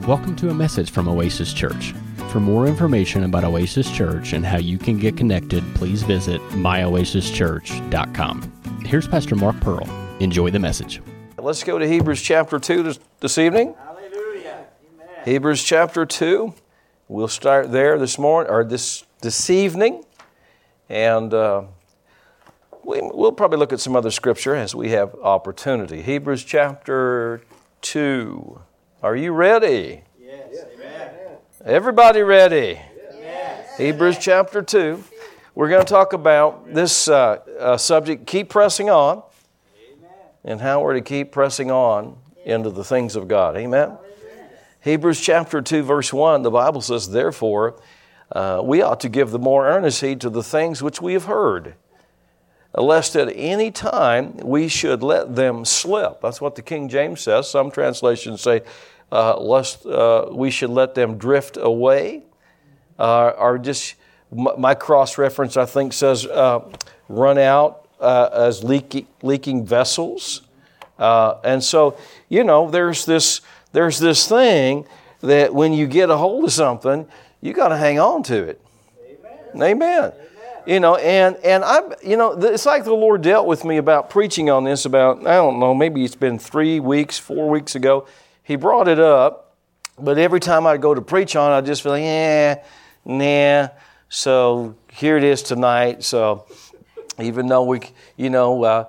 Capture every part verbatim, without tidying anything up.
Welcome to a message from Oasis Church. For more information about Oasis Church and how you can get connected, please visit my oasis church dot com. Here's Pastor Mark Pearl. Enjoy the message. Let's go to Hebrews chapter two this, this evening. Hallelujah. Amen. Hebrews chapter two. We'll start there this morning or this this evening, and uh, we, we'll probably look at some other scripture as we have opportunity. Hebrews chapter two. Are you ready? Yes. Amen. Everybody ready? Yes. Hebrews chapter two. We're going to talk about this uh, uh, subject, keep pressing on, Amen. and how we're to keep pressing on into the things of God. Amen? Hebrews chapter two, verse one, the Bible says, therefore, uh, we ought to give the more earnest heed to the things which we have heard, lest at any time we should let them slip. That's what the King James says. Some translations say, uh, lest uh, we should let them drift away. Uh, or just, my cross-reference, I think, says, uh, run out uh, as leaky, leaking vessels. Uh, and so, you know, there's this, there's this thing that when you get a hold of something, you got to hang on to it. Amen. Amen. You know, and, and I, you know, it's like the Lord dealt with me about preaching on this about, I don't know, maybe it's been three weeks, four weeks ago. He brought it up, but every time I go to preach on it, I just feel like, yeah, nah. So here it is tonight. So even though we, you know, uh,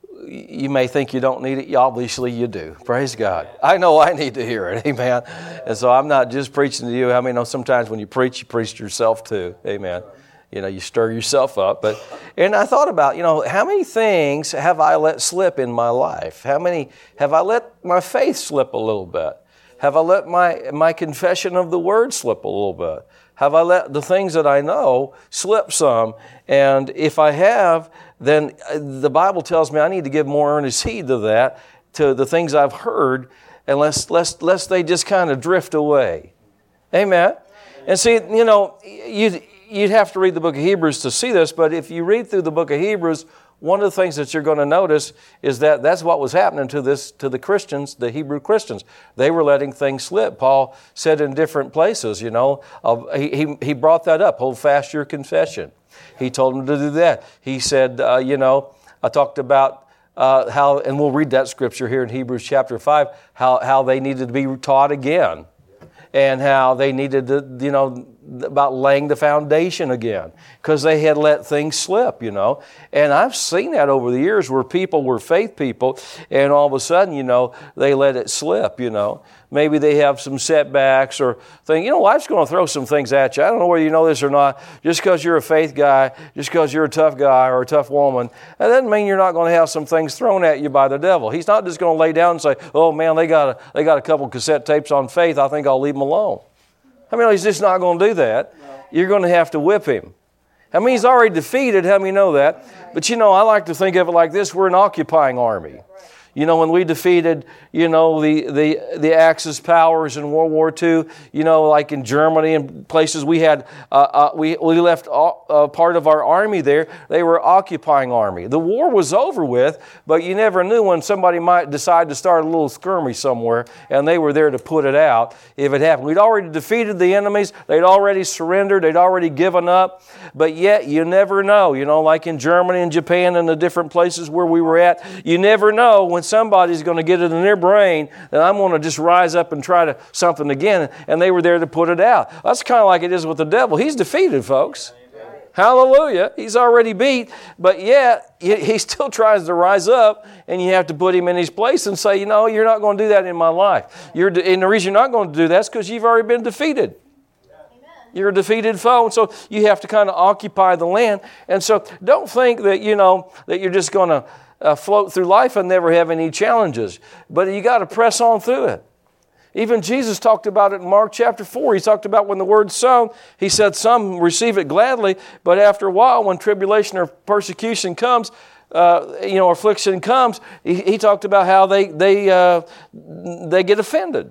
you may think you don't need it, obviously you do. Praise God. I know I need to hear it. Amen. And so I'm not just preaching to you. I mean, know sometimes when you preach, you preach to yourself too. Amen. You know, you stir yourself up. But and I thought about, you know, how many things have I let slip in my life? How many have I let my faith slip a little bit? Have I let my my confession of the word slip a little bit? Have I let the things that I know slip some? And if I have, then the Bible tells me I need to give more earnest heed to that, to the things I've heard, and lest, lest, lest they just kind of drift away. Amen? And see, you know, you'd, you'd have to read the book of Hebrews to see this, but if you read through the book of Hebrews, one of the things that you're going to notice is that that's what was happening to this to the Christians, the Hebrew Christians. They were letting things slip. Paul said in different places, you know, uh, he, he brought that up, hold fast your confession. He told them to do that. He said, uh, you know, I talked about uh, how, and we'll read that scripture here in Hebrews chapter five, how, how they needed to be taught again. And how they needed to, you know, about laying the foundation again because they had let things slip, you know. And I've seen that over the years where people were faith people and all of a sudden, you know, they let it slip, you know. Maybe they have some setbacks or think, you know, life's going to throw some things at you. I don't know whether you know this or not. Just because you're a faith guy, just because you're a tough guy or a tough woman, that doesn't mean you're not going to have some things thrown at you by the devil. He's not just going to lay down and say, oh man, they got a, they got a couple cassette tapes on faith. I think I'll leave them alone. I mean, he's just not going to do that. You're going to have to whip him. I mean, he's already defeated. How many know that? But, you know, I like to think of it like this. We're an occupying army. You know, when we defeated, you know, the, the, the Axis powers in World War Two, you know, like in Germany and places we had, uh, uh, we, we left uh, part of our army there. They were occupying army. The war was over with, but you never knew when somebody might decide to start a little skirmish somewhere, and they were there to put it out if it happened. We'd already defeated the enemies. They'd already surrendered. They'd already given up. But yet, you never know, you know, like in Germany and Japan and the different places where we were at, you never know when somebody's going to get it in their brain that I'm going to just rise up and try to something again, and they were there to put it out. That's kind of like it is with the devil. He's defeated, folks. Amen. Hallelujah. He's already beat, but yet he still tries to rise up, and you have to put him in his place and say, you know, you're not going to do that in my life. You're de- and the reason you're not going to do that is because you've already been defeated. You're a defeated foe, and so you have to kind of occupy the land. And so don't think that, you know, that you're just going to Uh, float through life and never have any challenges. But you got to press on through it. Even Jesus talked about it in Mark chapter four. He talked about when the word's sown, he said some receive it gladly, but after a while when tribulation or persecution comes, uh, you know, affliction comes, he, he talked about how they, they, uh, they get offended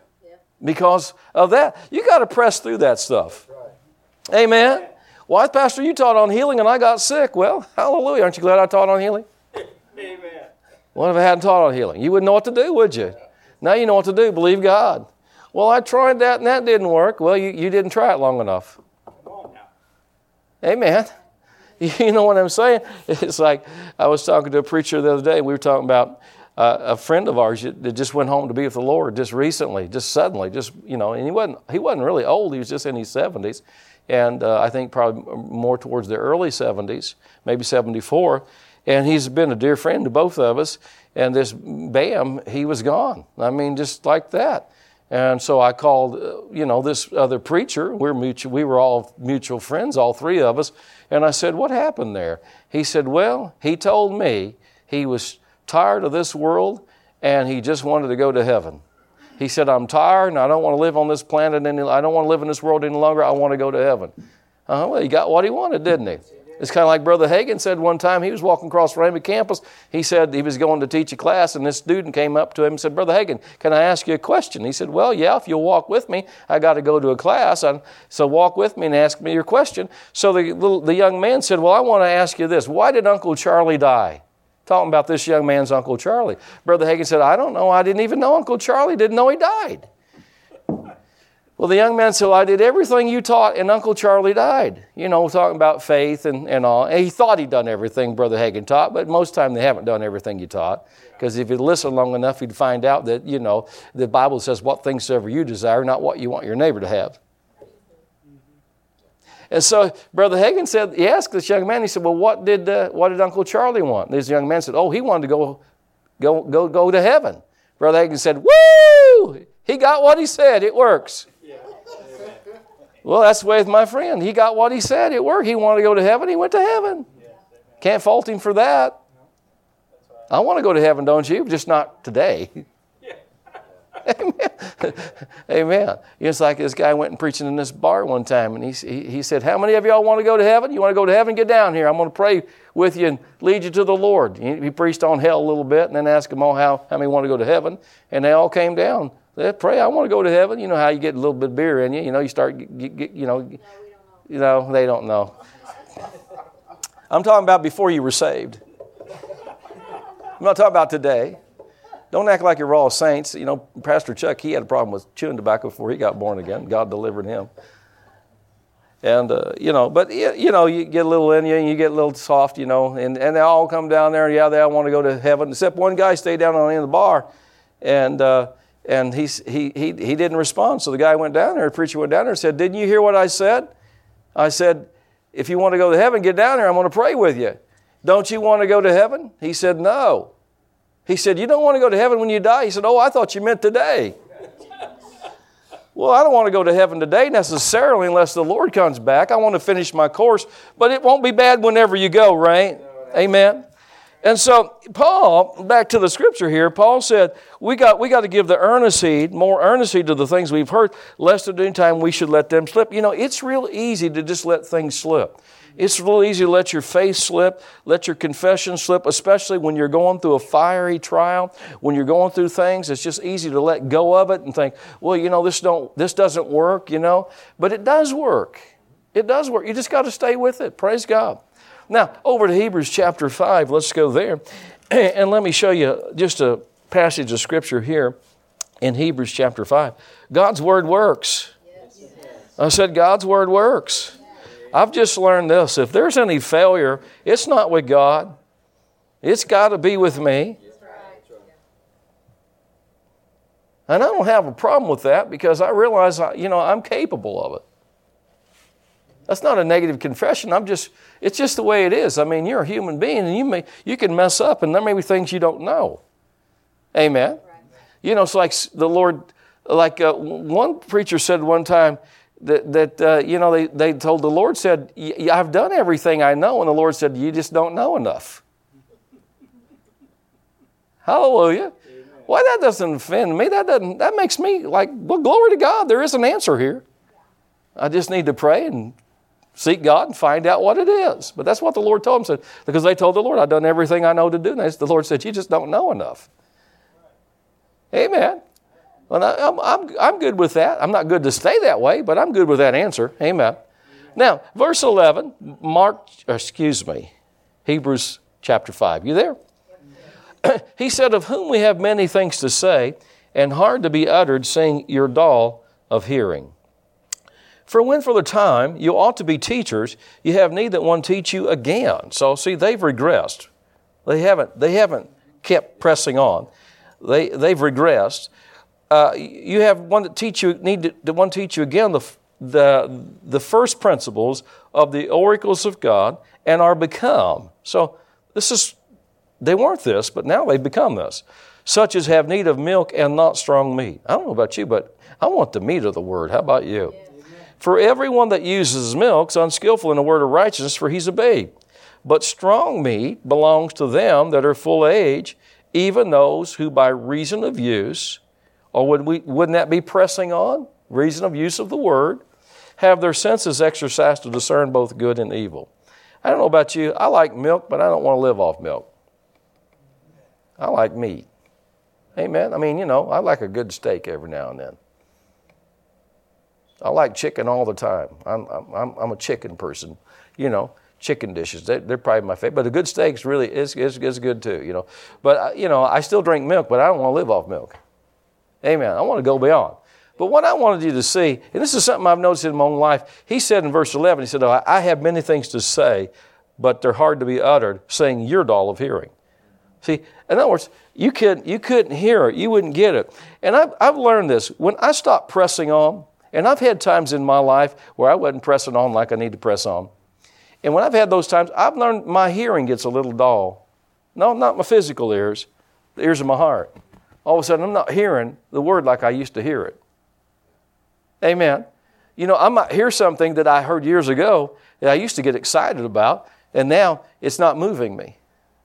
because of that. You got to press through that stuff. Amen. Why, Pastor, you taught on healing and I got sick. Well, hallelujah. Aren't you glad I taught on healing? Amen. What if I hadn't taught on healing? You wouldn't know what to do, would you? Now you know what to do. Believe God. Well, I tried that and that didn't work. Well, you, you didn't try it long enough. Come on now. Amen. You know what I'm saying? It's like I was talking to a preacher the other day. We were talking about uh, a friend of ours that just went home to be with the Lord just recently, just suddenly, just, you know, and he wasn't, he wasn't really old. He was just in his seventies. And uh, I think probably more towards the early seventies, maybe seventy-four. And he's been a dear friend to both of us. And this, bam, he was gone. I mean, just like that. And so I called, uh, you know, this other preacher. We're mutual, we were all mutual friends, all three of us. And I said, what happened there? He said, well, he told me he was tired of this world and he just wanted to go to heaven. He said, I'm tired and I don't want to live on this planet any, I don't want to live in this world any longer. I want to go to heaven. Uh, well, he got what he wanted, didn't he? It's kind of like Brother Hagin said one time. He was walking across Raymond campus. He said he was going to teach a class, and this student came up to him and said, Brother Hagin, can I ask you a question? He said, well, yeah, if you'll walk with me. I got to go to a class, and so walk with me and ask me your question. So the, little, the young man said, well, I want to ask you this. Why did Uncle Charlie die? Talking about this young man's Uncle Charlie. Brother Hagin said, I don't know. I didn't even know Uncle Charlie. Didn't know he died. Well, the young man said, well, I did everything you taught, and Uncle Charlie died. You know, talking about faith and, and all. And he thought he'd done everything Brother Hagin taught, but most of the time they haven't done everything you taught. Because if you'd listen long enough, you'd find out that, you know, the Bible says what things soever you desire, not what you want your neighbor to have. And so Brother Hagin said, he asked this young man, he said, well, what did uh, what did Uncle Charlie want? And this young man said, oh, he wanted to go, go, go, go to heaven. Brother Hagin said, woo! He got what he said. It works. Well, that's the way with my friend. He got what he said. It worked. He wanted to go to heaven. He went to heaven. Can't fault him for that. I want to go to heaven, don't you? Just not today. Amen. Amen. It's like this guy went and preaching in this bar one time, and he, he, he said, how many of y'all want to go to heaven? You want to go to heaven? Get down here. I'm going to pray with you and lead you to the Lord. He, he preached on hell a little bit, and then asked them all how, how many want to go to heaven, and they all came down. They pray, I want to go to heaven. You know how you get a little bit of beer in you. You know, you start, get, get, you know, no, you know, they don't know. I'm talking about before you were saved. I'm not talking about today. Don't act like you're all saints. You know, Pastor Chuck, he had a problem with chewing tobacco before he got born again. God delivered him. And, uh, you know, but, you know, you get a little in you and you get a little soft, you know, and, and they all come down there and, yeah, they all want to go to heaven. Except one guy stayed down on the end of the bar and, uh, And he, he, he, he didn't respond. So the guy went down there, the preacher went down there and said, didn't you hear what I said? I said, if you want to go to heaven, get down here. I'm going to pray with you. Don't you want to go to heaven? He said, no. He said, you don't want to go to heaven when you die? He said, oh, I thought you meant today. Well, I don't want to go to heaven today necessarily unless the Lord comes back. I want to finish my course, but it won't be bad whenever you go, right? Amen. And so Paul, back to the scripture here, Paul said, we got we got to give the earnest heed, more earnest heed to the things we've heard, lest at any time we should let them slip. You know, it's real easy to just let things slip. It's real easy to let your faith slip, let your confession slip, especially when you're going through a fiery trial, when you're going through things. It's just easy to let go of it and think, well, you know, this don't this doesn't work, you know. But it does work. It does work. You just got to stay with it. Praise God. Now, over to Hebrews chapter five. Let's go there. And let me show you just a passage of Scripture here in Hebrews chapter five. God's Word works. I said God's Word works. I've just learned this. If there's any failure, it's not with God. It's got to be with me. And I don't have a problem with that because I realize, you know, I'm capable of it. That's not a negative confession. I'm just, it's just the way it is. I mean, you're a human being and you may, you can mess up and there may be things you don't know. Amen. Right. You know, it's like the Lord, like uh, one preacher said one time that, that uh, you know, they, they told the Lord said, I've done everything I know. And the Lord said, you just don't know enough. Hallelujah. Amen. Why that doesn't offend me? That doesn't, that makes me like, well, glory to God. There is an answer here. I just need to pray and seek God and find out what it is. But that's what the Lord told them. Said, because they told the Lord, I've done everything I know to do. And the Lord said, you just don't know enough. Amen. Well, I, I'm, I'm, I'm good with that. I'm not good to stay that way, but I'm good with that answer. Amen. Now, verse eleven, Mark, excuse me, Hebrews chapter five. You there? He said, of whom we have many things to say, and hard to be uttered, saying, you're dull of hearing. For when for the time you ought to be teachers, you have need that one teach you again. So see, they've regressed. They haven't, they haven't kept pressing on. They, they've regressed. Uh, you have one that teach you, need to, to one teach you again the, the, the first principles of the oracles of God, and are become. So this is, they weren't this, but now they've become this. Such as have need of milk and not strong meat. I don't know about you, but I want the meat of the word. How about you? Yeah. For everyone that uses milk is unskillful in the word of righteousness, for he's a babe. But strong meat belongs to them that are full age, even those who by reason of use, or would we, wouldn't that be pressing on? Reason of use of the word, have their senses exercised to discern both good and evil. I don't know about you. I like milk, but I don't want to live off milk. I like meat. Amen. I mean, you know, I like a good steak every now and then. I like chicken all the time. I'm I'm I'm a chicken person. You know, chicken dishes, they, they're probably my favorite. But a good steak really is, is, is good too, you know. But, you know, I still drink milk, but I don't want to live off milk. Amen. I want to go beyond. But what I wanted you to see, and this is something I've noticed in my own life, he said in verse eleven, he said, oh, I have many things to say, but they're hard to be uttered, saying you're dull of hearing. See, in other words, you couldn't, you couldn't hear it. You wouldn't get it. And I've, I've learned this. When I stopped pressing on, and I've had times in my life where I wasn't pressing on like I need to press on. And when I've had those times, I've learned my hearing gets a little dull. No, not my physical ears, the ears of my heart. All of a sudden, I'm not hearing the word like I used to hear it. Amen. You know, I might hear something that I heard years ago that I used to get excited about, and now it's not moving me.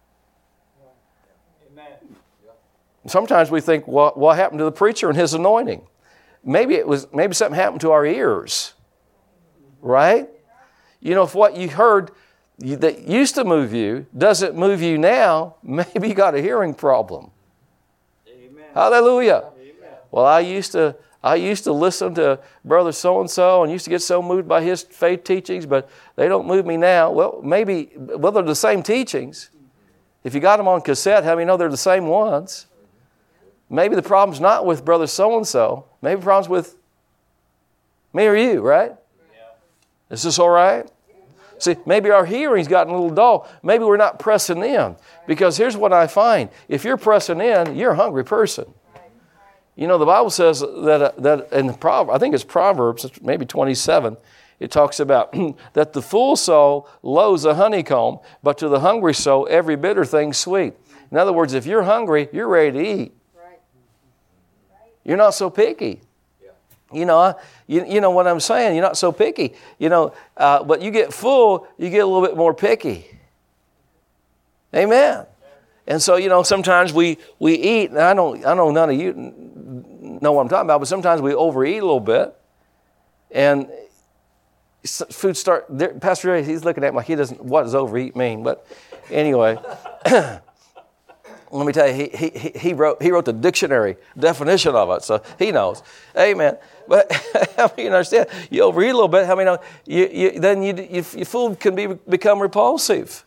Amen. Sometimes we think, well, what happened to the preacher and his anointing? Maybe it was. Maybe something happened to our ears, right? You know, if what you heard that used to move you doesn't move you now, maybe you got a hearing problem. Amen. Hallelujah. Amen. Well, I used to. I used to listen to Brother so-and-so and used to get so moved by his faith teachings, but they don't move me now. Well, maybe, well, they're the same teachings. If you got them on cassette, how many know they're the same ones? Maybe the problem's not with Brother so-and-so. Maybe the problem's with me or you, right? Yeah. Is this all right? See, maybe our hearing's gotten a little dull. Maybe we're not pressing in. Because here's what I find. If you're pressing in, you're a hungry person. You know, the Bible says that uh, that in the Proverbs, I think it's Proverbs, maybe twenty-seven, it talks about that the full soul loathes a honeycomb, but to the hungry soul, every bitter thing's sweet. In other words, if you're hungry, you're ready to eat. Right. You're not so picky. Yeah. You know, I, you, you know what I'm saying? You're not so picky. You know, uh, but you get full, you get a little bit more picky. Amen. And so, you know, sometimes we, we eat, and I don't I know none of you know what I'm talking about, but sometimes we overeat a little bit, and food start, there, Pastor Ray, he's looking at me like he doesn't, what does overeat mean? But anyway, let me tell you, he, he, he, wrote, he wrote the dictionary definition of it, so he knows. Amen. But how many understand? You overeat a little bit, how many know? You, you, then you, you, your food can be become repulsive.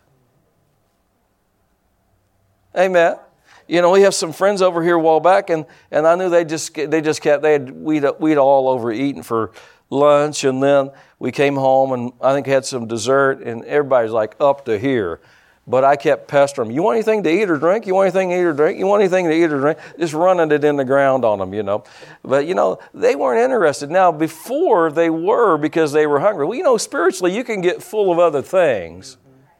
Amen. You know, we have some friends over here a while back, and, and I knew they just they just kept they had we'd we'd all over eating for lunch, and then we came home and I think had some dessert, and everybody's like up to here. But I kept pestering them. You want anything to eat or drink? You want anything to eat or drink? You want anything to eat or drink? Just running it in the ground on them, you know. But, you know, they weren't interested. Now, before they were because they were hungry. Well, you know, spiritually you can get full of other things.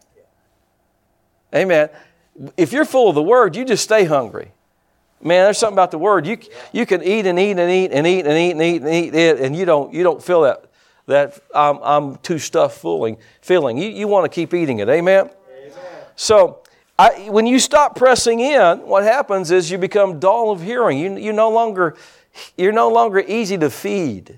Amen. If you're full of the Word, you just stay hungry. Man, there's something about the Word. You you can eat and eat and eat and eat and eat and eat and eat it, and you don't you don't feel that that I'm I'm too stuffed feeling feeling. You you want to keep eating it. Amen. Amen. So I, when you stop pressing in, what happens is you become dull of hearing. You you no longer you're no longer easy to feed.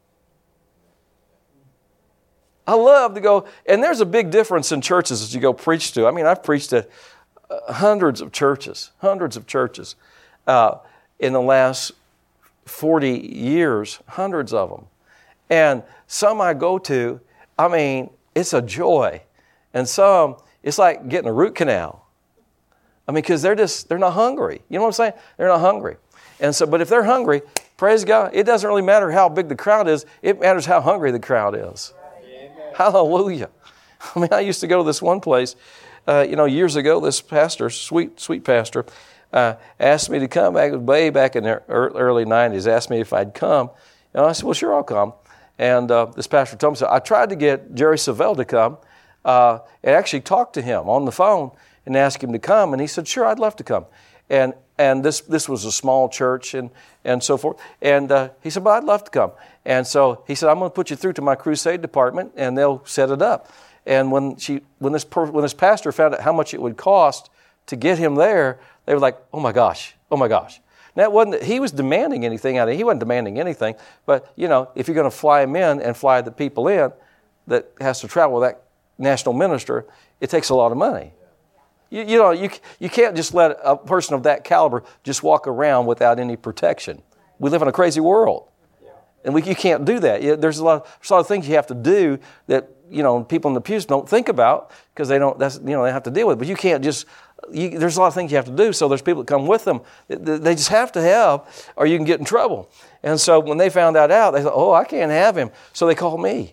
I love to go, and there's a big difference in churches as you go preach to. I mean, I've preached at hundreds of churches, hundreds of churches uh, in the last forty years, hundreds of them. And some I go to, I mean, it's a joy. And some, it's like getting a root canal. I mean, because they're just, they're not hungry. You know what I'm saying? They're not hungry. And so, but if they're hungry, praise God, it doesn't really matter how big the crowd is. It matters how hungry the crowd is. Amen. Hallelujah. I mean, I used to go to this one place, uh, you know, years ago, this pastor, sweet, sweet pastor, uh, asked me to come back, way back in the early nineties, asked me if I'd come. And I said, well, sure, I'll come. And uh, this pastor told me, so I tried to get Jerry Savelle to come uh, and actually talk to him on the phone and ask him to come. And he said, sure, I'd love to come. And and this this was a small church and, and so forth. And uh, he said, well, I'd love to come. And so he said, I'm going to put you through to my crusade department and they'll set it up. And when she when this per, when this pastor found out how much it would cost to get him there, they were like, oh my gosh, oh my gosh. Now, it wasn't that he was demanding anything out of it. He wasn't demanding anything. But, you know, if you're going to fly him in and fly the people in that has to travel with that national minister, it takes a lot of money. You, you know, you you can't just let a person of that caliber just walk around without any protection. We live in a crazy world. And we, you can't do that. There's a lot of, there's a lot of things you have to do that, you know, people in the pews don't think about because they don't, that's, you know, they have to deal with it. But you can't just, you, there's a lot of things you have to do. So there's people that come with them. They just have to have, or you can get in trouble. And so when they found that out, they thought, oh, I can't have him. So they called me.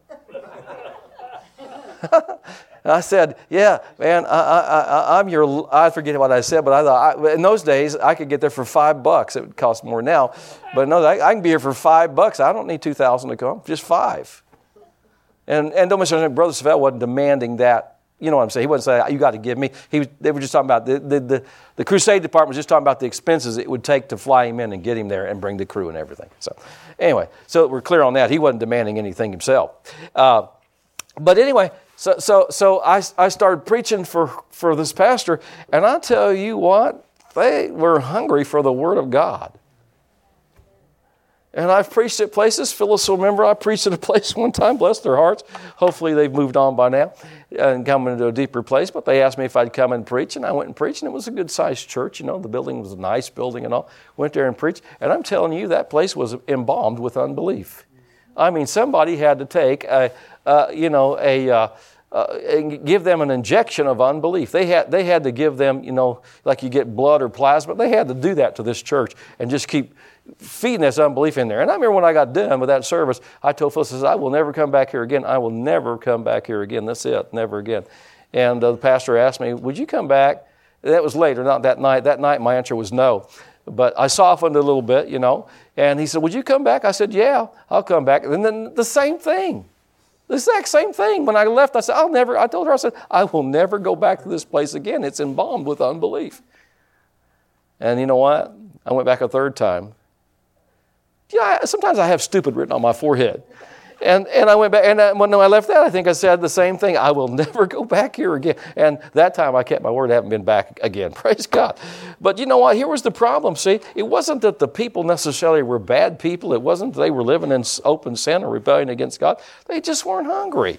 I said, yeah, man, I, I, I, I'm your, I forget what I said, but I thought, I, in those days, I could get there for five bucks. It would cost more now. But no, I, I can be here for five bucks. I don't need two thousand to come, just five. And and don't misunderstand, Brother Savelle wasn't demanding that. You know what I'm saying? He wasn't saying, you got to give me. He was, they were just talking about, the, the, the, the crusade department was just talking about the expenses it would take to fly him in and get him there and bring the crew and everything. So anyway, so we're clear on that. He wasn't demanding anything himself. Uh, but anyway, So so so I, I started preaching for, for this pastor, and I tell you what, they were hungry for the Word of God. And I've preached at places. Phyllis will remember I preached at a place one time, bless their hearts. Hopefully they've moved on by now and come into a deeper place. But they asked me if I'd come and preach, and I went and preached, and it was a good-sized church. You know, the building was a nice building and all. Went there and preached, and I'm telling you, that place was embalmed with unbelief. I mean, somebody had to take a, uh, you know, a... Uh, Uh, and give them an injection of unbelief. They had they had to give them, you know, like you get blood or plasma. They had to do that to this church and just keep feeding this unbelief in there. And I remember when I got done with that service, I told Phyllis, I said, I will never come back here again. I will never come back here again. That's it, never again. And uh, the pastor asked me, would you come back? That was later, not that night. That night my answer was no. But I softened a little bit, you know. And he said, would you come back? I said, yeah, I'll come back. And then the same thing. The exact same thing. When I left, I said, I'll never, I told her, I said, I will never go back to this place again. It's embalmed with unbelief. And you know what? I went back a third time. Yeah, I, sometimes I have stupid written on my forehead. And and I went back, and I, when I left that, I think I said the same thing. I will never go back here again. And that time I kept my word. I haven't been back again. Praise God. But you know what? Here was the problem. See, it wasn't that the people necessarily were bad people. It wasn't that they were living in open sin or rebellion against God. They just weren't hungry.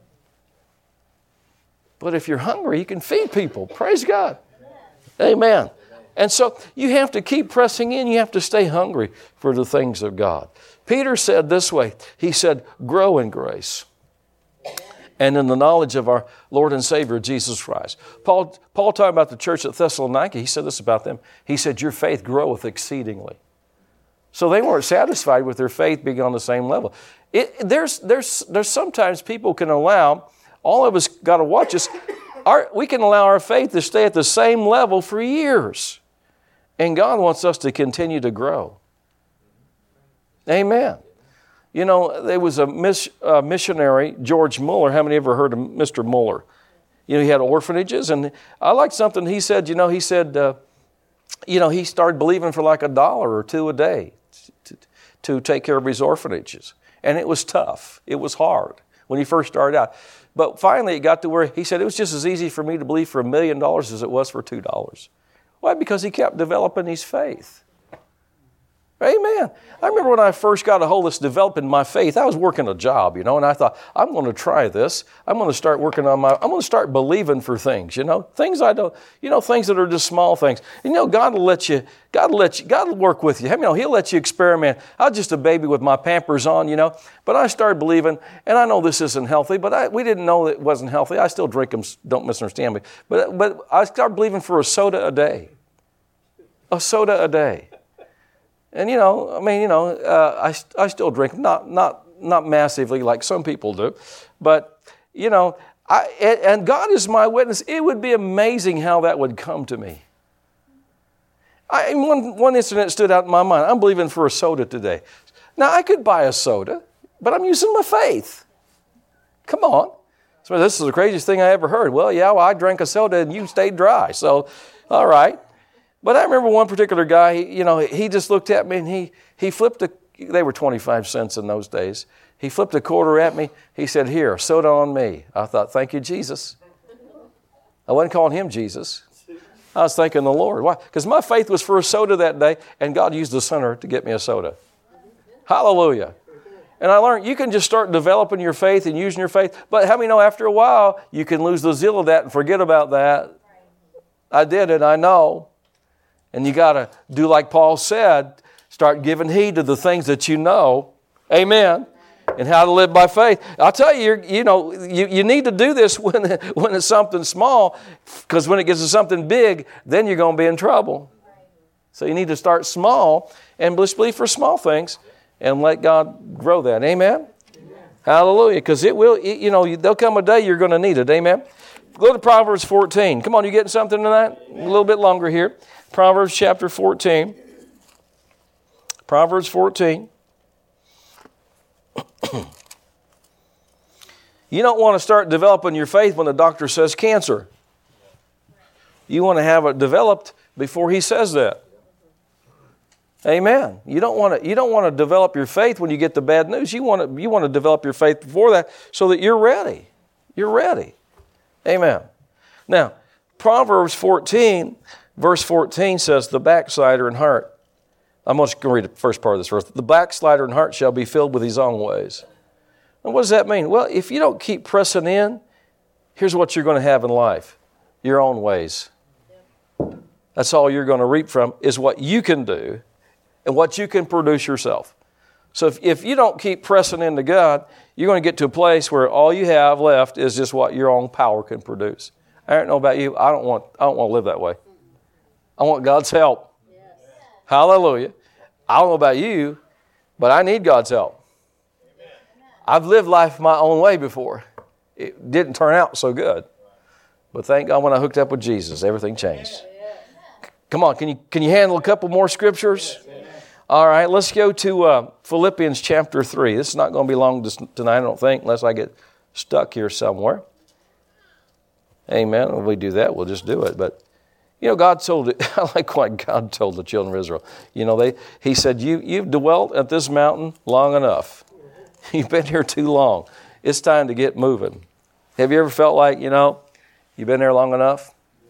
But if you're hungry, you can feed people. Praise God. Amen. And so you have to keep pressing in. You have to stay hungry for the things of God. Peter said this way, he said, grow in grace and in the knowledge of our Lord and Savior, Jesus Christ. Paul, Paul talking about the church at Thessalonica, he said this about them. He said, your faith groweth exceedingly. So they weren't satisfied with their faith being on the same level. It, there's, there's, there's sometimes people can allow, all of us got to watch us, our, we can allow our faith to stay at the same level for years. And God wants us to continue to grow. Amen. You know, there was a miss, uh, missionary, George Muller. How many ever heard of Mister Muller? You know, he had orphanages, and I liked something he said. You know, he said, uh, you know, he started believing for like a dollar or two a day to, to take care of his orphanages. And it was tough. It was hard when he first started out. But finally it got to where he said it was just as easy for me to believe for a million dollars as it was for two dollars. Why? Because he kept developing his faith. Amen. I remember when I first got a hold of this developing my faith, I was working a job, you know, and I thought, I'm going to try this. I'm going to start working on my, I'm going to start believing for things, you know, things I don't, you know, things that are just small things. You know, God will let you, God will let you, God will work with you. You know, He'll let you experiment. I was just a baby with my Pampers on, you know, but I started believing, and I know this isn't healthy, but I, we didn't know it wasn't healthy. I still drink them, don't misunderstand me. But, but I started believing for a soda a day. A soda a day. And, you know, I mean, you know, uh, I, I still drink, not not not massively like some people do. But, you know, I and God is my witness. It would be amazing how that would come to me. I, one, one incident stood out in my mind. I'm believing for a soda today. Now, I could buy a soda, but I'm using my faith. Come on. So this is the craziest thing I ever heard. Well, yeah, well, I drank a soda and you stayed dry. So, all right. But I remember one particular guy, he, you know, he just looked at me and he he flipped a, they were twenty-five cents in those days. He flipped a quarter at me. He said, here, soda on me. I thought, thank you, Jesus. I wasn't calling him Jesus. I was thanking the Lord. Why? Because my faith was for a soda that day, and God used the sinner to get me a soda. Hallelujah. And I learned you can just start developing your faith and using your faith. But how many know after a while, you can lose the zeal of that and forget about that? I did it, I know. And you got to do like Paul said, start giving heed to the things that you know. Amen. And how to live by faith. I'll tell you, you're, you know, you, you need to do this when, when it's something small, because when it gets to something big, then you're going to be in trouble. So you need to start small and just believe for small things and let God grow that. Amen? Amen. Hallelujah. Because it will, it, you know, there'll come a day you're going to need it. Amen? Go to Proverbs fourteen. Come on, you getting something tonight? A little bit longer here. Proverbs chapter fourteen. Proverbs fourteen. You don't want to start developing your faith when the doctor says cancer. You want to have it developed before he says that. Amen. You don't want to, you don't want to develop your faith when you get the bad news. You want to, you want to develop your faith before that so that you're ready. You're ready. Amen. Now, Proverbs fourteen, verse fourteen says, the backslider in heart. I'm just going to read the first part of this verse. The backslider in heart shall be filled with his own ways. And what does that mean? Well, if you don't keep pressing in, here's what you're going to have in life. Your own ways. That's all you're going to reap from is what you can do and what you can produce yourself. So if, if you don't keep pressing into God, you're going to get to a place where all you have left is just what your own power can produce. I don't know about you. I don't want, I don't want to live that way. I want God's help. Yes. Hallelujah. I don't know about you, but I need God's help. Amen. I've lived life my own way before. It didn't turn out so good. But thank God when I hooked up with Jesus, everything changed. Come on, can you can you handle a couple more scriptures? All right, let's go to uh, Philippians chapter three. This is not going to be long tonight, I don't think, unless I get stuck here somewhere. Amen. When we do that, we'll just do it. But, you know, God told it, I like what God told the children of Israel. You know, they He said, you, you've dwelt at this mountain long enough. You've been here too long. It's time to get moving. Have you ever felt like, you know, you've been there long enough?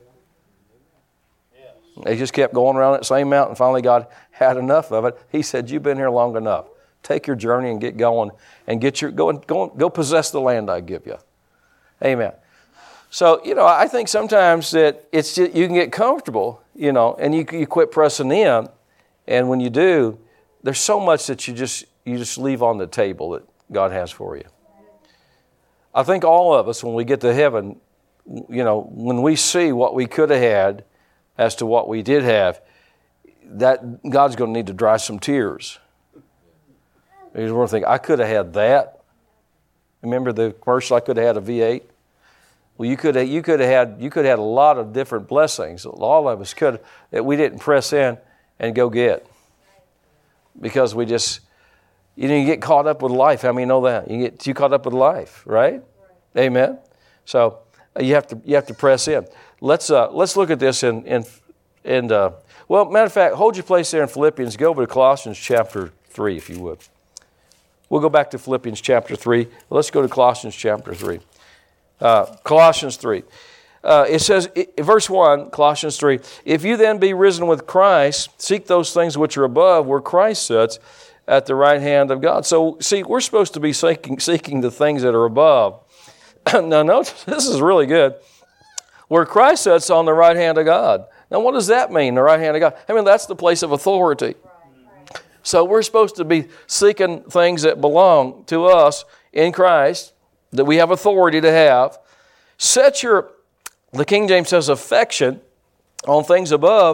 They just kept going around that same mountain. Finally, God had enough of it. He said, you've been here long enough. Take your journey and get going and get your go and go, go possess the land I give you. Amen. So, you know, I think sometimes that it's just, you can get comfortable, you know, and you you quit pressing in. And when you do, there's so much that you just you just leave on the table that God has for you. I think all of us, when we get to heaven, you know, when we see what we could have had as to what we did have, that God's going to need to dry some tears. Here's one thing. I could have had that. Remember the commercial? I could have had a V eight. Well, you could have, you could have had you could have had a lot of different blessings. All of us could that we didn't press in and go get because we just you know you get caught up with life. How many know that you get too caught up with life, right? Right. Amen. So you have to you have to press in. Let's uh, let's look at this in in and uh, well, matter of fact, hold your place there in Philippians. Go over to Colossians chapter three, if you would. We'll go back to Philippians chapter three. Let's go to Colossians chapter three. Uh, Colossians three. Uh, it says, verse one, Colossians three, if you then be risen with Christ, seek those things which are above, where Christ sits at the right hand of God. So, see, we're supposed to be seeking, seeking the things that are above. Now, notice, this is really good. Where Christ sits on the right hand of God. Now, what does that mean, the right hand of God? I mean, that's the place of authority. So we're supposed to be seeking things that belong to us in Christ, that we have authority to have. Set your, the King James says, affection on things above,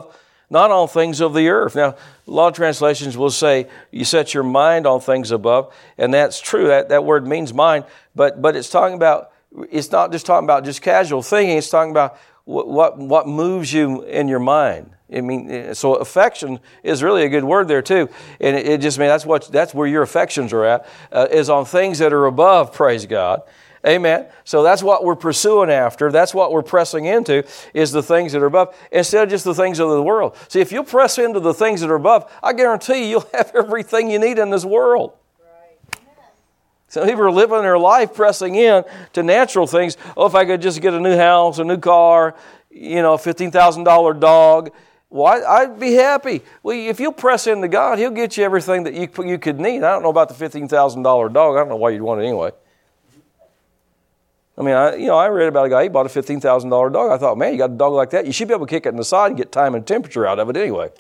not on things of the earth. Now, a lot of translations will say you set your mind on things above, and that's true. That, that word means mind, but but it's talking about, it's not just talking about just casual thinking. It's talking about what what, what moves you in your mind. I mean, so affection is really a good word there too, and it, it just means that's what that's where your affections are at, uh, is on things that are above. Praise God. Amen. So that's what we're pursuing after. That's what we're pressing into, is the things that are above, instead of just the things of the world. See, if you press into the things that are above, I guarantee you, you'll have everything you need in this world. Right. Some people are living their life pressing in to natural things. Oh, if I could just get a new house, a new car, you know, a fifteen thousand dollars dog, well, I, I'd be happy. Well, if you'll press into God, He'll get you everything that you, you could need. I don't know about the fifteen thousand dollars dog. I don't know why you'd want it anyway. I mean, I, you know, I read about a guy, he bought a fifteen thousand dollars dog. I thought, man, you got a dog like that, you should be able to kick it in the side and get time and temperature out of it anyway.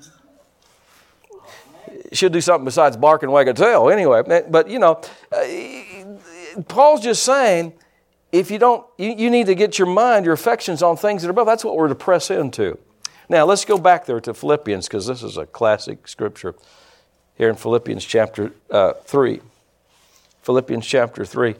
You should do something besides bark and wag a tail anyway. But, you know, uh, Paul's just saying, if you don't, you, you need to get your mind, your affections on things that are above. That's what we're to press into. Now, let's go back there to Philippians, because this is a classic scripture here in Philippians chapter uh, three. Philippians chapter three.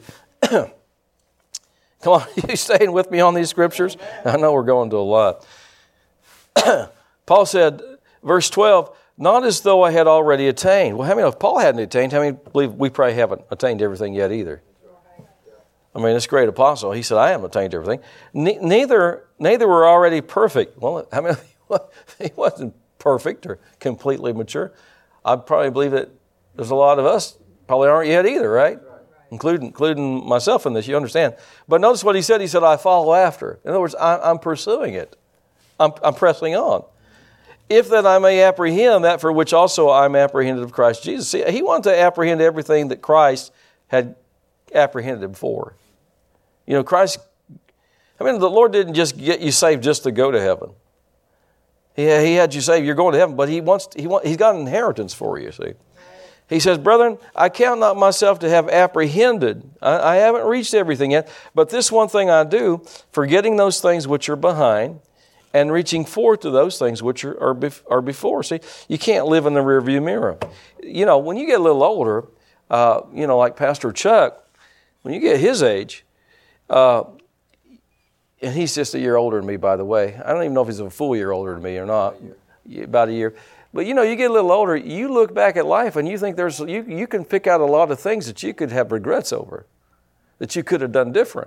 Come on, you staying with me on these scriptures? I know we're going to a lot. Paul said, verse twelve, not as though I had already attained. Well, how many, if Paul hadn't attained, how many believe we probably haven't attained everything yet either? I mean, this great apostle, he said, I haven't attained everything. Ne- neither, neither were already perfect. Well, how many, he wasn't perfect or completely mature. I probably believe that there's a lot of us probably aren't yet either, right? Including, including myself in this, you understand. But notice what he said. He said, I follow after. In other words, I, I'm pursuing it. I'm, I'm pressing on. If that I may apprehend that for which also I'm apprehended of Christ Jesus. See, he wanted to apprehend everything that Christ had apprehended him for. You know, Christ, I mean, the Lord didn't just get you saved just to go to heaven. He, he had you saved, you're going to heaven, but he wants, he want, he's got an inheritance for you, see. He says, brethren, I count not myself to have apprehended. I, I haven't reached everything yet, but this one thing I do, forgetting those things which are behind and reaching forth to those things which are, are, bef- are before. See, you can't live in the rearview mirror. You know, when you get a little older, uh, you know, like Pastor Chuck, when you get his age, uh, and he's just a year older than me, by the way. I don't even know if he's a full year older than me or not, about a year. But, you know, you get a little older, you look back at life and you think there's, you, you can pick out a lot of things that you could have regrets over, that you could have done different.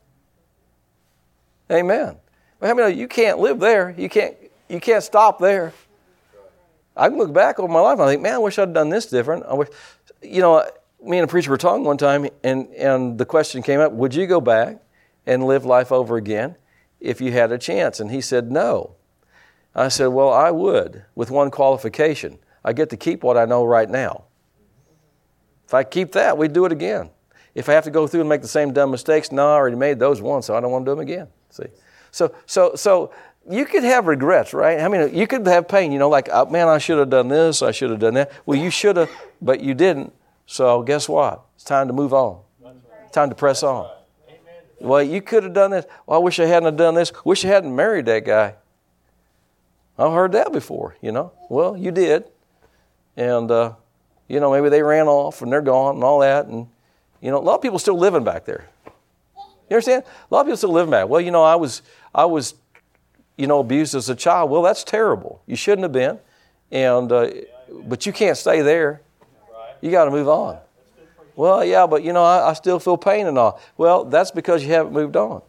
Amen. I mean, you can't live there. You can't, you can't stop there. I can look back over my life and I think, man, I wish I'd done this different. I wish, you know, me and a preacher were talking one time and, and the question came up, would you go back and live life over again if you had a chance? And he said, no. I said, well, I would, with one qualification. I get to keep what I know right now. If I keep that, we'd do it again. If I have to go through and make the same dumb mistakes, no, I already made those once, so I don't want to do them again. See, so so so you could have regrets, right? I mean, you could have pain. You know, like, oh, man, I should have done this, I should have done that. Well, you should have, but you didn't. So guess what? It's time to move on. It's time to press on. Well, you could have done this. Well, I wish I hadn't have done this. Wish I hadn't married that guy. I've heard that before, you know. Well, you did. And, uh, you know, maybe they ran off and they're gone and all that. And, you know, a lot of people still living back there. You understand? A lot of people still living back. Well, you know, I was, I was, you know, abused as a child. Well, that's terrible. You shouldn't have been. And, uh, but you can't stay there. You got to move on. Well, yeah, but, you know, I, I still feel pain and all. Well, that's because you haven't moved on.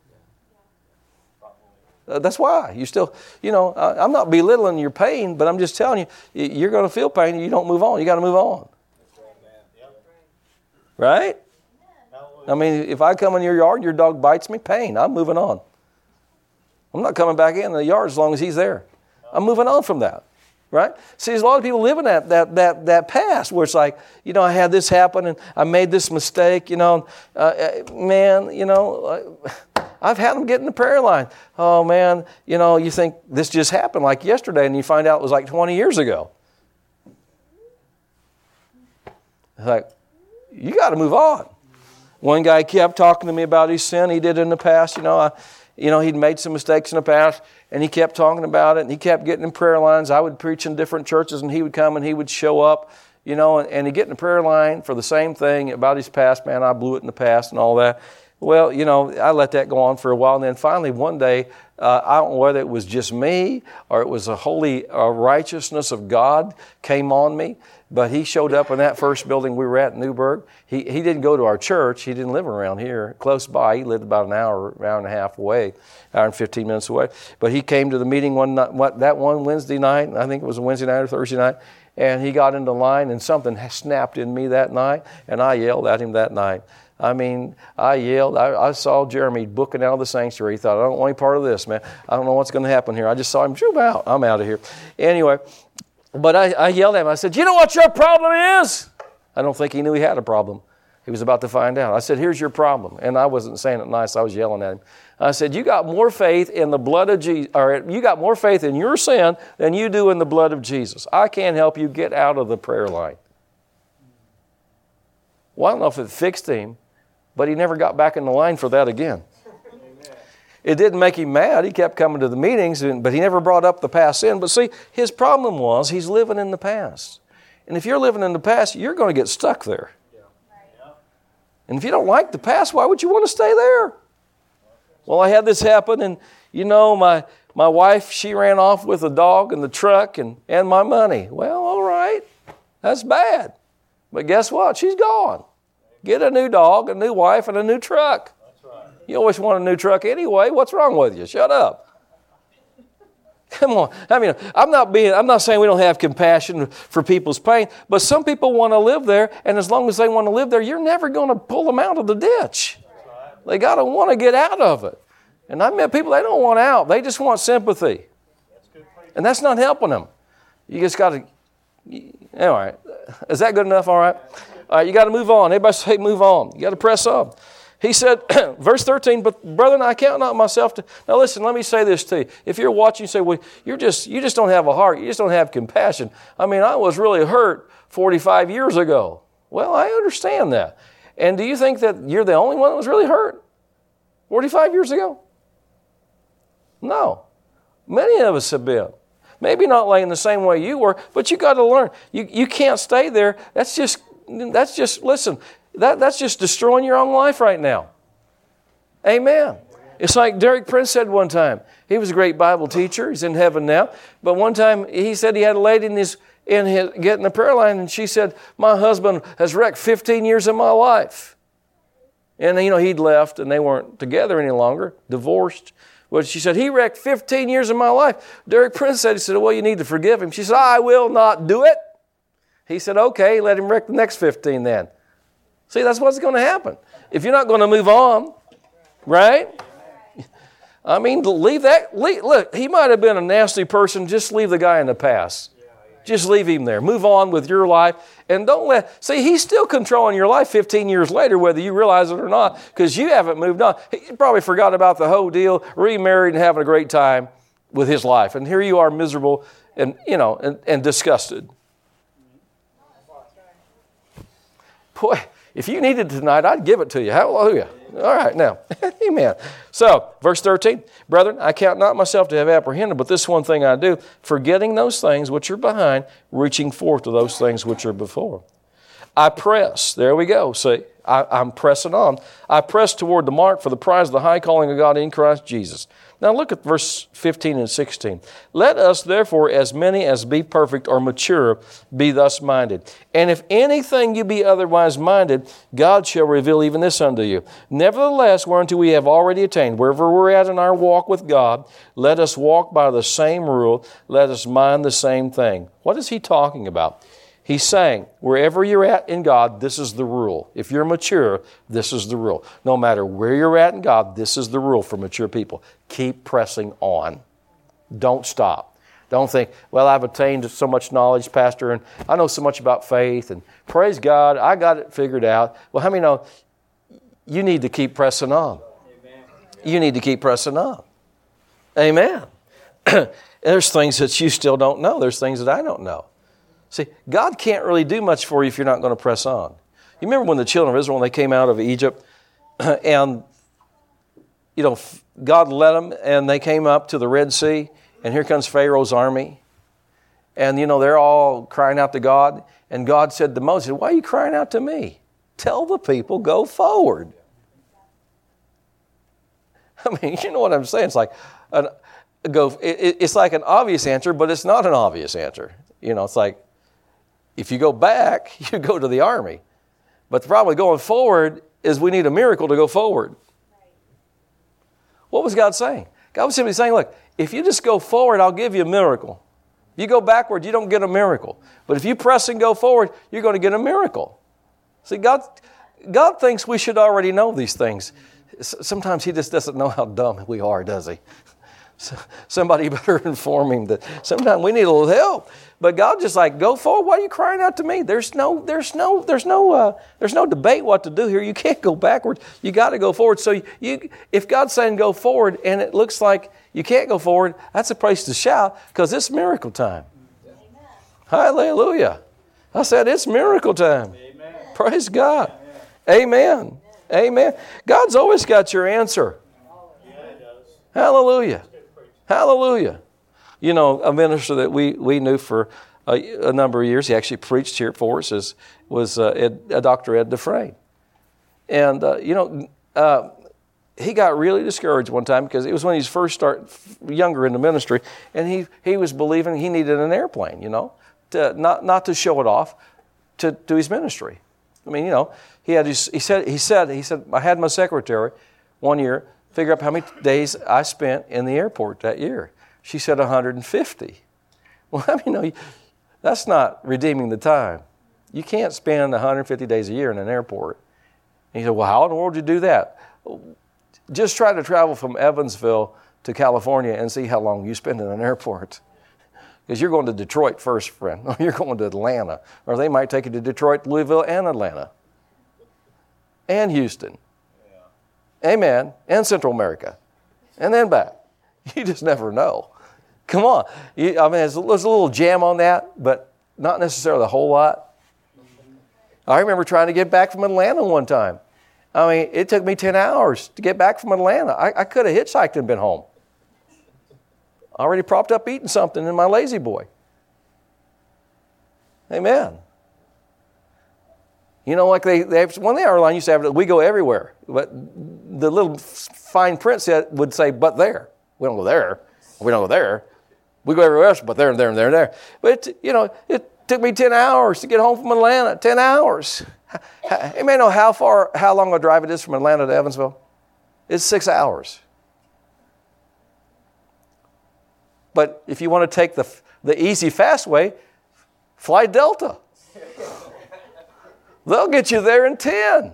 Uh, that's why. You still, you know, I, I'm not belittling your pain, but I'm just telling you, you're going to feel pain and you don't move on. You got to move on. Right? I mean, if I come in your yard, your dog bites me, pain. I'm moving on. I'm not coming back in the yard as long as he's there. I'm moving on from that. Right? See, there's a lot of people living that that that that past where it's like, you know, I had this happen and I made this mistake, you know, uh, man, you know, I've had them get in the prayer line. Oh, man, you know, you think this just happened like yesterday and you find out it was like twenty years ago. It's like, you got to move on. One guy kept talking to me about his sin he did in the past, you know, I, you know, he'd made some mistakes in the past, and he kept talking about it, and he kept getting in prayer lines. I would preach in different churches, and he would come and he would show up, you know, and, and he'd get in a prayer line for the same thing about his past. Man, I blew it in the past and all that. Well, you know, I let that go on for a while, and then finally one day, uh, I don't know whether it was just me or it was a holy uh, righteousness of God came on me, but he showed up in that first building we were at in Newburgh. He he didn't go to our church. He didn't live around here, close by. He lived about an hour, hour and a half away, hour and fifteen minutes away. But he came to the meeting one night, what, that one Wednesday night, I think it was a Wednesday night or Thursday night, and he got into line, and something snapped in me that night, and I yelled at him that night. I mean, I yelled. I, I saw Jeremy booking out of the sanctuary. He thought, I don't want any part of this, man. I don't know what's going to happen here. I just saw him, shoot out. I'm out of here. Anyway, but I, I yelled at him. I said, you know what your problem is? I don't think he knew he had a problem. He was about to find out. I said, here's your problem. And I wasn't saying it nice. I was yelling at him. I said, you got more faith in the blood of Jesus, or you got more faith in your sin than you do in the blood of Jesus. I can't help you get out of the prayer line. Well, I don't know if it fixed him, but he never got back in the line for that again. It didn't make him mad. He kept coming to the meetings, but he never brought up the past sin. But see, his problem was he's living in the past. And if you're living in the past, you're going to get stuck there. And if you don't like the past, why would you want to stay there? Well, I had this happen, and you know, my my wife, she ran off with a dog and the truck and, and my money. Well, all right, that's bad. But guess what? She's gone. Get a new dog, a new wife, and a new truck. That's right. You always want a new truck anyway. What's wrong with you? Shut up. Come on. I mean, I'm not being, I'm not saying we don't have compassion for people's pain, but some people want to live there, and as long as they want to live there, you're never going to pull them out of the ditch. Right. They got to want to get out of it. And I've met people, they don't want out. They just want sympathy. That's good. And that's not helping them. You just got to, all right. Is that good enough? All right. All right, you got to move on. Everybody say move on. You got to press on. He said, verse thirteen, but brethren, I count not myself to... Now listen, let me say this to you. If you're watching, you say, well, you're just, you just don't have a heart. You just don't have compassion. I mean, I was really hurt forty-five years ago. Well, I understand that. And do you think that you're the only one that was really hurt forty-five years ago? No. Many of us have been. Maybe not like in the same way you were, but you got to learn. You, you can't stay there. That's just... That's just, listen, that, that's just destroying your own life right now. Amen. It's like Derek Prince said one time. He was a great Bible teacher. He's in heaven now. But one time he said he had a lady in his, in his, get in the prayer line, and she said, my husband has wrecked fifteen years of my life. And, you know, he'd left, and they weren't together any longer, divorced. But she said, he wrecked fifteen years of my life. Derek Prince said, he said, well, you need to forgive him. She said, I will not do it. He said, okay, let him wreck the next fifteen then. See, that's what's going to happen. If you're not going to move on, right? I mean, leave that. Leave, look, he might have been a nasty person. Just leave the guy in the past. Just leave him there. Move on with your life. And don't let, see, he's still controlling your life fifteen years later, whether you realize it or not, because you haven't moved on. He probably forgot about the whole deal, remarried and having a great time with his life. And here you are miserable and, you know, and, and disgusted. Boy, if you needed it tonight, I'd give it to you. Hallelujah. All right, now, amen. So, verse thirteen, brethren, I count not myself to have apprehended, but this one thing I do, forgetting those things which are behind, reaching forth to those things which are before. I press. There we go. See, I, I'm pressing on. I press toward the mark for the prize of the high calling of God in Christ Jesus. Now look at verse fifteen and sixteen. Let us therefore, as many as be perfect or mature, be thus minded. And if anything you be otherwise minded, God shall reveal even this unto you. Nevertheless, whereunto we have already attained, wherever we're at in our walk with God, let us walk by the same rule. Let us mind the same thing. What is he talking about? He's saying, wherever you're at in God, this is the rule. If you're mature, this is the rule. No matter where you're at in God, this is the rule for mature people. Keep pressing on. Don't stop. Don't think, well, I've attained so much knowledge, Pastor, and I know so much about faith, and praise God, I got it figured out. Well, how many know you need to keep pressing on? Amen. You need to keep pressing on. Amen. There's things that you still don't know. There's things that I don't know. See, God can't really do much for you if you're not going to press on. You remember when the children of Israel, when they came out of Egypt, and, you know, God led them, and they came up to the Red Sea, and here comes Pharaoh's army. And, you know, they're all crying out to God. And God said to Moses, why are you crying out to me? Tell the people, go forward. I mean, you know what I'm saying? It's like an, go. It, it's like an obvious answer, but it's not an obvious answer. You know, it's like if you go back, you go to the army. But the problem with going forward is we need a miracle to go forward. What was God saying? God was simply saying, look, if you just go forward, I'll give you a miracle. If you go backward, you don't get a miracle. But if you press and go forward, you're going to get a miracle. See, God, God thinks we should already know these things. Sometimes He just doesn't know how dumb we are, does He? Somebody better inform Him that sometimes we need a little help. But God just like, go forward. Why are you crying out to me? There's no, there's no, there's no, uh, there's no debate what to do here. You can't go backwards. You got to go forward. So you, if God's saying go forward, and it looks like you can't go forward, that's a place to shout because it's miracle time. Amen. Hallelujah! I said it's miracle time. Amen. Praise God. Amen. Amen. Amen. God's always got your answer. Yeah, He does. Hallelujah. Hallelujah. You know, a minister that we, we knew for a, a number of years, he actually preached here for us, is, was uh, Ed, uh, Doctor Ed Dufresne. And, uh, you know, uh, he got really discouraged one time because it was when he was first start younger in the ministry, and he, he was believing he needed an airplane, you know, to, not, not to show it off, to do his ministry. I mean, you know, he had his, he said, he said, he said, I had my secretary one year figure out how many days I spent in the airport that year. She said one hundred fifty. Well, I mean, you know, that's not redeeming the time. You can't spend one hundred fifty days a year in an airport. And he said, well, how in the world did you do that? Just try to travel from Evansville to California and see how long you spend in an airport. Because you're going to Detroit first, friend, or you're going to Atlanta, or they might take you to Detroit, Louisville, and Atlanta, and Houston. Yeah. Amen. And Central America, and then back. You just never know. Come on. You, I mean, there's, there's a little jam on that, but not necessarily a whole lot. I remember trying to get back from Atlanta one time. I mean, it took me ten hours to get back from Atlanta. I, I could have hitchhiked and been home. Already propped up eating something in my lazy boy. Amen. You know, like they, they have, one of the airline used to have, we go everywhere. But the little fine print said, would say, but there. We don't go there. We don't go there. We go everywhere else, but there and there and there and there. But, it, you know, it took me ten hours to get home from Atlanta. ten hours. You may know how far, how long a drive it is from Atlanta to Evansville? It's six hours. But if you want to take the the easy, fast way, fly Delta. They'll get you there in ten.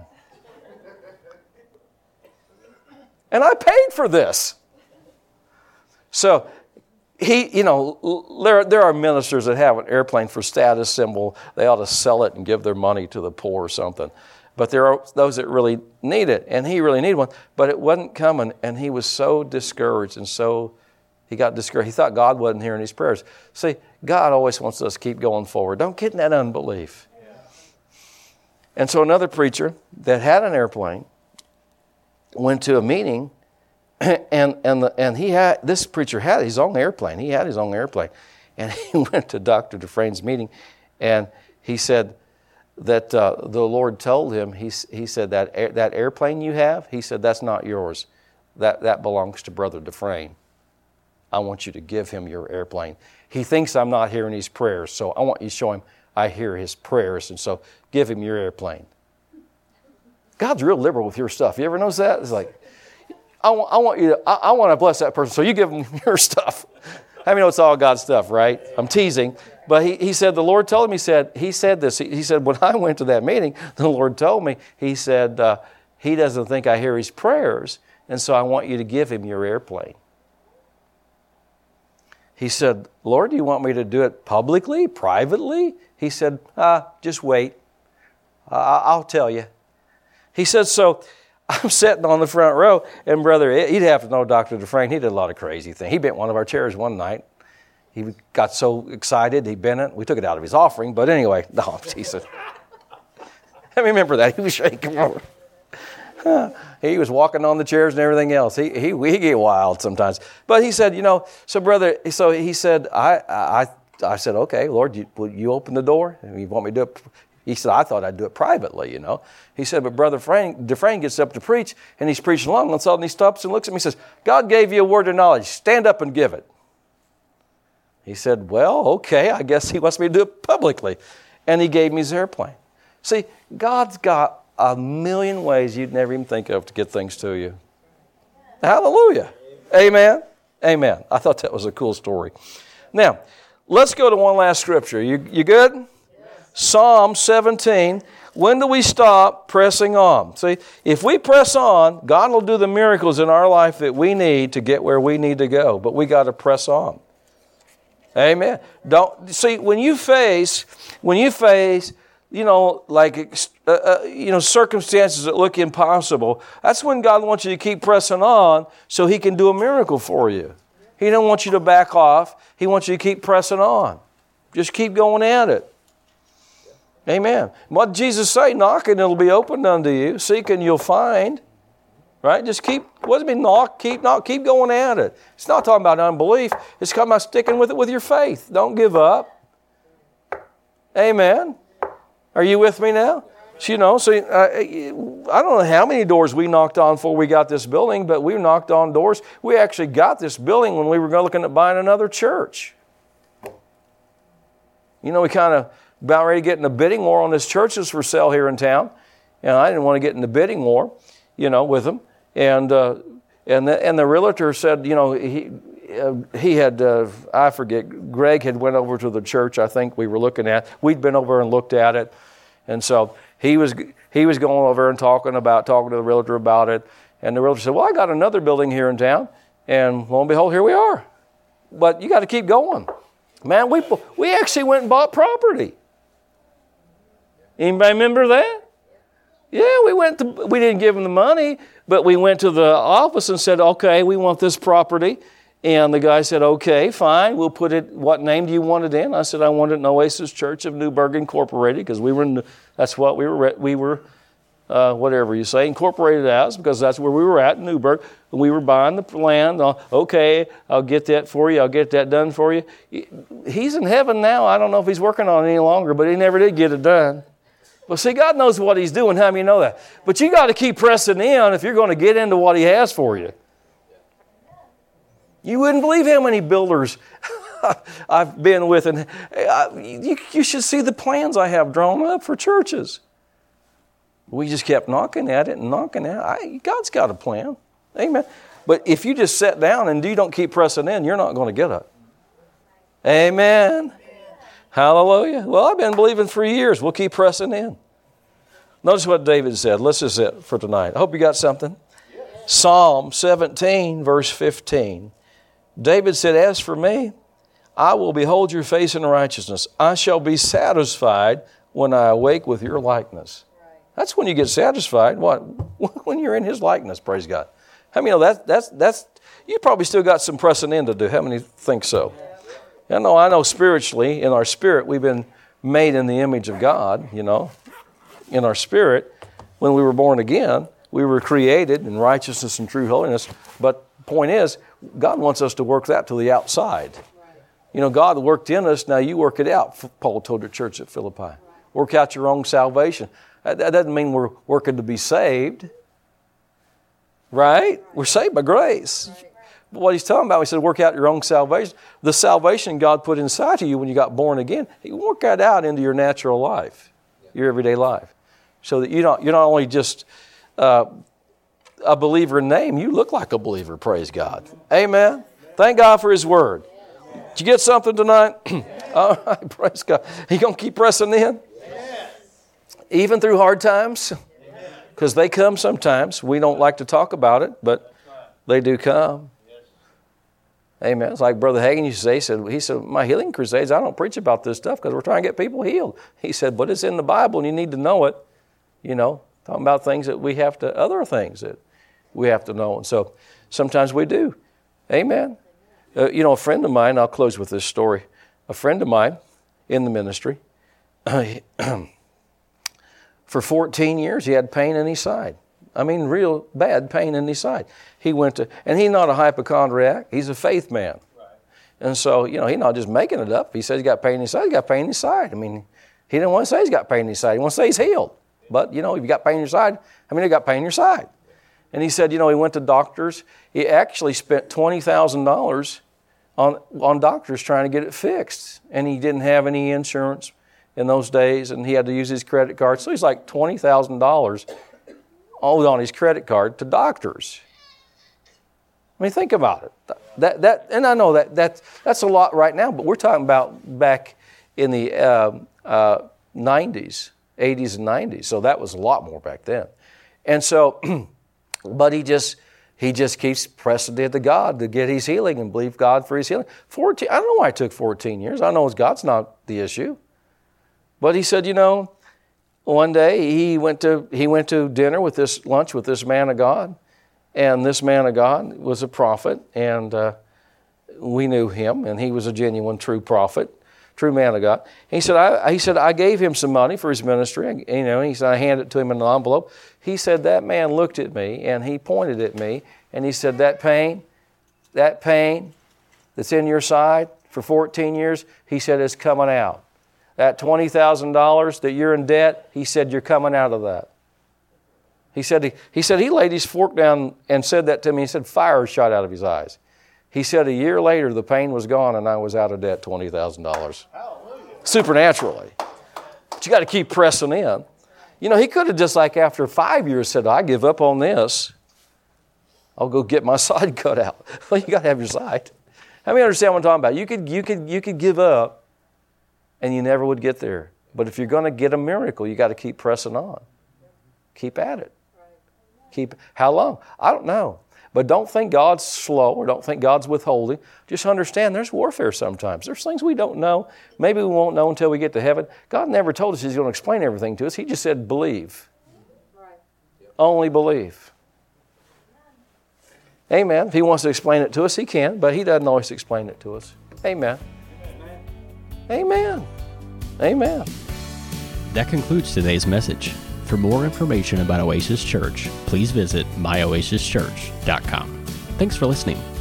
And I paid for this. So, he, you know, there, there are ministers that have an airplane for status symbol. They ought to sell it and give their money to the poor or something. But there are those that really need it, and he really needed one. But it wasn't coming, and he was so discouraged and so, he got discouraged. He thought God wasn't hearing his prayers. See, God always wants us to keep going forward. Don't get in that unbelief. Yeah. And so another preacher that had an airplane went to a meeting, and and the, and he had this preacher had his own airplane. He had his own airplane, and he went to Doctor Dufresne's meeting, and he said that uh, the Lord told him. He he said that air, that airplane you have. He said that's not yours. That that belongs to Brother Dufresne. I want you to give him your airplane. He thinks I'm not hearing his prayers, so I want you to show him I hear his prayers, and so give him your airplane. God's real liberal with your stuff. You ever notice that? It's like, I want, I want you to, I, I want to bless that person, so you give them your stuff. I mean, it's all God's stuff, right? I'm teasing. But he, he said, the Lord told him, he said, he said this. He, he said, when I went to that meeting, the Lord told me, he said, uh, he doesn't think I hear his prayers, and so I want you to give him your airplane. He said, Lord, do you want me to do it publicly, privately? He said, ah, just wait. Uh, I'll tell you. He said, so I'm sitting on the front row, and brother, he'd have to know Doctor Dufresne. He did a lot of crazy things. He bent one of our chairs one night. He got so excited, he bent it. We took it out of his offering, but anyway, no, he said, I remember that. He was shaking over. He was walking on the chairs and everything else. He he he get wild sometimes. But he said, you know, so brother, so he said, I I I said, okay, Lord, you, will you open the door? You want me to do it? He said, I thought I'd do it privately, you know. He said, but Brother Frank, Dufresne gets up to preach, and he's preaching along, and suddenly he stops and looks at me and says, God gave you a word of knowledge. Stand up and give it. He said, well, okay, I guess he wants me to do it publicly. And he gave me his airplane. See, God's got a million ways you'd never even think of to get things to you. Hallelujah. Amen. Amen. I thought that was a cool story. Now, let's go to one last scripture. You, you good? Yes. Psalm seventeen. When do we stop pressing on? See, if we press on, God will do the miracles in our life that we need to get where we need to go. But we got to press on. Amen. Don't see when you face when you face you know like uh, uh, you know circumstances that look impossible. That's when God wants you to keep pressing on so He can do a miracle for you. He don't want you to back off. He wants you to keep pressing on. Just keep going at it. Amen. What did Jesus say? Knock and it'll be opened unto you. Seek and you'll find. Right? Just keep, what does it mean knock? Keep knock, keep going at it. It's not talking about unbelief. It's talking about sticking with it with your faith. Don't give up. Amen. Are you with me now? So, you know, so uh, I don't know how many doors we knocked on before we got this building, but we knocked on doors. We actually got this building when we were looking at buying another church. You know, we kind of about ready to get in a bidding war on this church that's for sale here in town. And I didn't want to get in the bidding war, you know, with them. And uh, and the, and the realtor said, you know, he uh, he had, uh, I forget, Greg had went over to the church I think we were looking at. We'd been over and looked at it. And so he was he was going over and talking about, talking to the realtor about it. And the realtor said, well, I got another building here in town. And lo and behold, here we are. But you got to keep going. Man, we we actually went and bought property. Anybody remember that? Yeah, we went to, we didn't give them the money, but we went to the office and said, okay, we want this property. And the guy said, okay, fine, we'll put it, what name do you want it in? I said, I want it in Oasis Church of Newburgh Incorporated, because we were in, that's what we were, we were, uh, whatever you say, incorporated as, because that's where we were at in Newburgh. And we were buying the land. Okay, I'll get that for you. I'll get that done for you. He's in heaven now. I don't know if he's working on it any longer, but he never did get it done. Well, see, God knows what He's doing. How many know that? But you got to keep pressing in if you're going to get into what He has for you. You wouldn't believe how many builders I've been with, and you, you should see the plans I have drawn up for churches. We just kept knocking at it and knocking at it. I, God's got a plan. Amen. But if you just sit down and you don't keep pressing in, you're not going to get it. Amen. Hallelujah. Well, I've been believing for years. We'll keep pressing in. Notice what David said. This is it for tonight. I hope you got something. Yes. Psalm seventeen, verse fifteen. David said, as for me, I will behold your face in righteousness. I shall be satisfied when I awake with your likeness. Right. That's when you get satisfied. What? When you're in His likeness, praise God. How many know that, that's, that's, you probably still got some pressing in to do. How many think so? I know, I know spiritually, in our spirit, we've been made in the image of God, you know. In our spirit, when we were born again, we were created in righteousness and true holiness. But the point is, God wants us to work that to the outside. You know, God worked in us, now you work it out, Paul told the church at Philippi. Work out your own salvation. That, that doesn't mean we're working to be saved. Right? We're saved by grace. But what he's talking about, he said, work out your own salvation. The salvation God put inside of you when you got born again, He worked that out into your natural life, your everyday life. So that you don't, you're not only just uh, a believer in name, you look like a believer, praise God. Amen. Thank God for His Word. Did you get something tonight? All right, praise God. You going to keep pressing in? Even through hard times? Because they come sometimes. We don't like to talk about it, but they do come. Amen. It's like Brother Hagin used to say, he said, he said, my healing crusades, I don't preach about this stuff because we're trying to get people healed. He said, but it's in the Bible and you need to know it. You know, talking about things that we have to, other things that we have to know. And so sometimes we do. Amen. Uh, you know, a friend of mine, I'll close with this story. A friend of mine in the ministry, for fourteen years, he had pain in his side. I mean, real bad pain in his side. He went to, and he's not a hypochondriac. He's a faith man. Right. And so, you know, he's not just making it up. He says he's got pain in his side. He's got pain in his side. I mean, he didn't want to say he's got pain in his side. He wants to say he's healed. But, you know, if you got pain in your side, I mean, you got pain in your side. And he said, you know, he went to doctors. He actually spent twenty thousand dollars on, on doctors trying to get it fixed. And he didn't have any insurance in those days, and he had to use his credit card. So he's like twenty thousand dollars owed on his credit card to doctors. I mean, think about it. That that, and I know that that that's a lot right now, but we're talking about back in the uh, uh, nineties, eighties and nineties. So that was a lot more back then. And so, but he just he just keeps pressing it to God to get his healing and believe God for his healing. Fourteen. I don't know why it took fourteen years. I know God's not the issue. But he said, you know, one day he went to he went to dinner with this lunch with this man of God, and this man of God was a prophet, and uh, we knew him, and he was a genuine, true prophet, true man of God. He said, I he said I gave him some money for his ministry. You know, he said I handed it to him in an envelope. He said that man looked at me and he pointed at me and he said, that pain, that pain that's in your side for fourteen years, he said, it's coming out. That twenty thousand dollars that you're in debt, he said, you're coming out of that. He said he, he said he laid his fork down and said that to me. He said fire shot out of his eyes. He said a year later the pain was gone and I was out of debt twenty thousand dollars. Supernaturally. But you got to keep pressing in. You know, he could have just like after five years said, I give up on this. I'll go get my side cut out. Well, you got to have your side. How many understand what I'm talking about? You could, you could, you could give up and you never would get there. But if you're going to get a miracle, you got to keep pressing on. Keep at it. Keep. How long? I don't know. But don't think God's slow or don't think God's withholding. Just understand there's warfare sometimes. There's things we don't know. Maybe we won't know until we get to heaven. God never told us He's going to explain everything to us. He just said believe. Right. Only believe. Amen. If He wants to explain it to us, He can, but He doesn't always explain it to us. Amen. Amen. Amen. That concludes today's message. For more information about Oasis Church, please visit my oasis church dot com. Thanks for listening.